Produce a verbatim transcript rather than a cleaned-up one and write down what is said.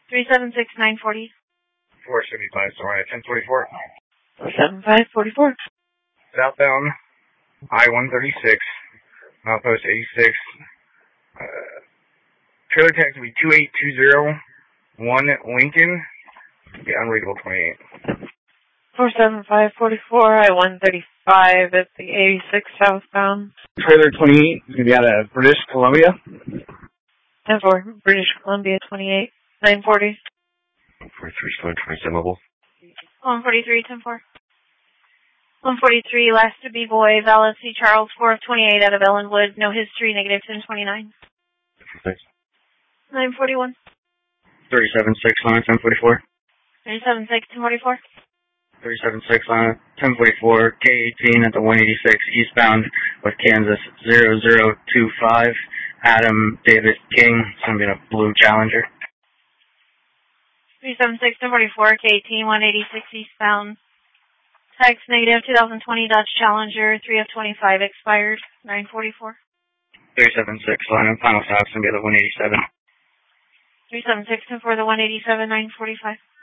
three seven six, nine forty. four seventy-five, sorry, ten forty-four. seven five four four. Southbound, I one thirty-six, Milepost eighty-six. Uh, trailer tax will be two eight two zero one Lincoln. Be unreadable twenty-eight. four seven five four four, I one thirty-five at the eighty-six southbound. Trailer twenty-eight is going to be out of British Columbia. ten four, British Columbia twenty-eight, nine forty. forty-three, Stone twenty-seven mobile. one forty-three, ten four. one forty-three, last to be boy, Vallis C. Charles, four of twenty-eight out of Ellenwood, no history, negative ten twenty-nine. Thanks. nine forty-one. thirty-seven six, line ten forty-four. thirty-seven six, ten forty-four. thirty-seven six, line ten forty-four, K eighteen at the one eighty-six eastbound with Kansas zero zero two five. Adam David King. It's going to be in a blue Challenger. three seven six, ten forty-four, K eighteen, one eighty-six eastbound. Tax negative, twenty twenty Dodge Challenger, three of twenty-five expired, nine forty-four. thirty-seven six, line final stop, it's going to be the one eighty-seven. three seven six, ten four, the one eighty-seven, nine forty-five.